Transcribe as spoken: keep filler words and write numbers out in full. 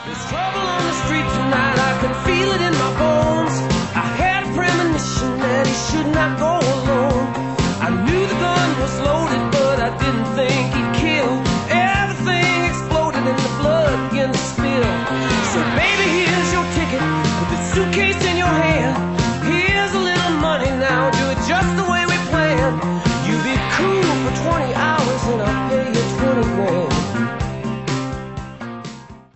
There's trouble on the street tonight, I can feel it in my bones. I had a premonition that he should not go alone. I knew the gun was loaded, but I didn't think he'd kill. Everything exploded and the blood began to spill. So baby,